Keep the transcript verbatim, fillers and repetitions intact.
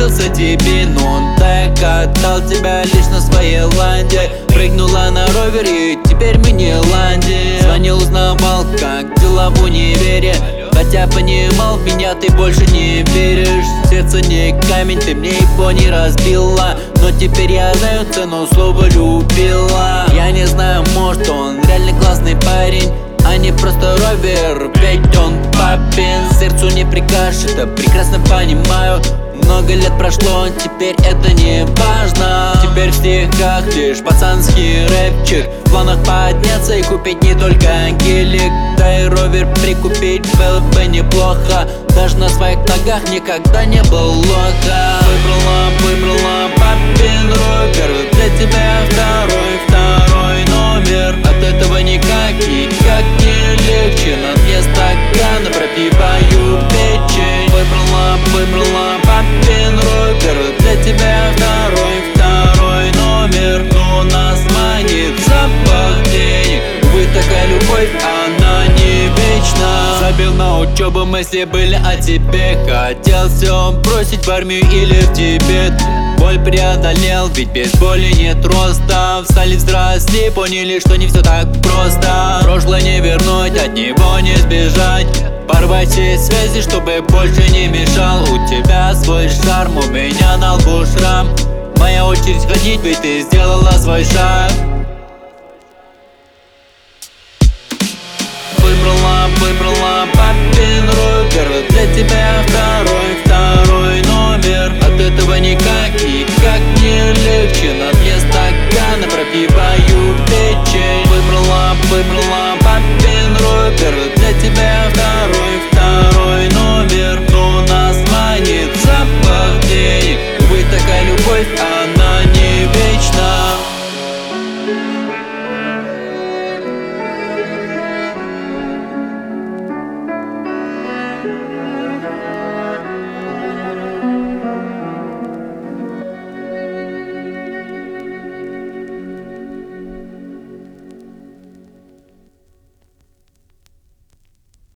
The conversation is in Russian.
понравился тебе, но он так отдал тебя лишь на своей ланде. Прыгнула на ровер и теперь мы не ланде. Звонил, узнавал, как дела в универе, хотя понимал, в меня ты больше не веришь. Сердце не камень, ты мне его не разбила, но теперь я знаю цену слова любила. Я не знаю, может он реально классный парень, а не просто ровер, ведь он папин. Сердцу не прикажешь, это прекрасно понимаю. Много лет прошло, теперь это не важно. Теперь в стихах лишь пацанский рэпчик, в планах подняться и купить не только гелик, да и ровер прикупить было бы неплохо. Даже на своих ногах никогда не был лоха. Выбрала, выбрала папин ровер, для тебя второй, второй номер. От этого никак, никак не легче. На дне стакана пропиваю печень. Выбрала, выбрала папин ровер, для тебя второй, второй номер. Но нас манит запах денег, увы, такая любовь, она не вечна. Забил на учебу, мысли были о тебе. Хотел все бросить в армию или в Тибет. Боль преодолел, ведь без боли нет роста. Встали, взросли, поняли, что не все так просто. Прошлое не вернуть, от него не сбежать. Порвать все связи, чтобы больше не мешал. У тебя свой шарм, у меня на лбу шрам. Моя очередь ходить, ведь ты сделала свой шаг. Выбрала, выбрала папин ровер, для тебя второй, второй номер. От этого никак, никак не легче. На дне стакана пропиваю печень. Выбрала, выбрала